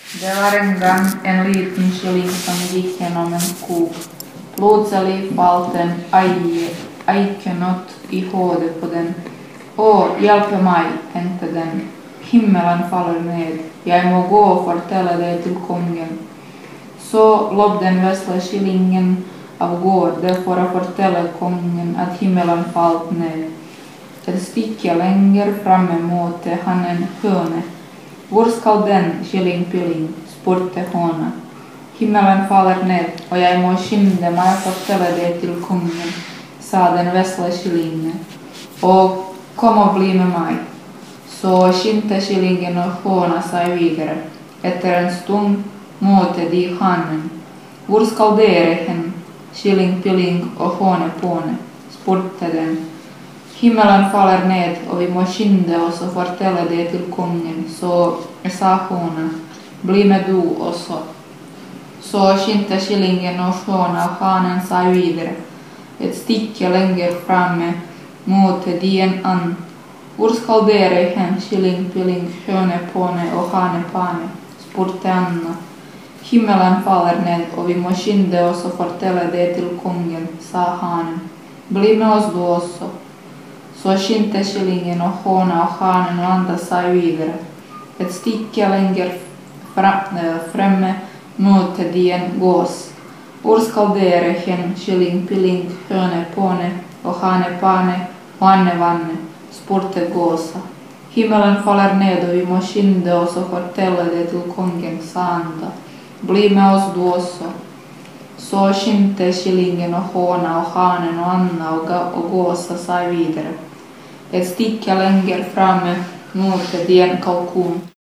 Det var en gång en liten killing som gick genom en skog. Plötsligt fallt en aikenot i huvudet på den. Åh, hjälp mig, tänkte den. Himmelen faller ned. Jag må gå och fortälla det till kungen. Så lob den väsla killingen av gårde för att fortälla kungen att himmelen fallt ned. Ett stycke längre framme mötte han en höne. Var skall den, killing-pilling, spurte höna. Himmelen faller ned och jag må skynda mig att fortälla det till kungen, sa den väsla killingen. Och kom och bli med mig. Så skynda killingen och höna sig vidare. Efter en stund mötte de hanen. Var skall dere hen, killing-pilling och hönepåne, spurte den. Himmelen faller ned och vi må skynda oss och fortälla det till kungen, så sa hönan, bli med du också. Så skynda killingen och höna och hanen sig vidare. Ett stycke längre framme mötte de en ann. Var skall dere hen, killing-pilling, hönepåne och hanepane, spurte Anna. Himmelen faller ned och vi må skynda oss och fortälla det till kungen, sa hanen. Bli med oss du också. Så skynda killingen och höna och hanen och andra sig vidare. Ett stycke längre framme mötte de en gås. Var skall dere hen, killing-pilling, hönepåne och hanepane och annevanne, spurte gåsa. Himmelen faller ned och vi må skynda oss och fortälla det till kungen, sa Anda. Bli med oss du också. Så skynda killingen och höna och hanen och Anna och gåsa sig vidare. Ett stycke längre framme mötte de en kalkon.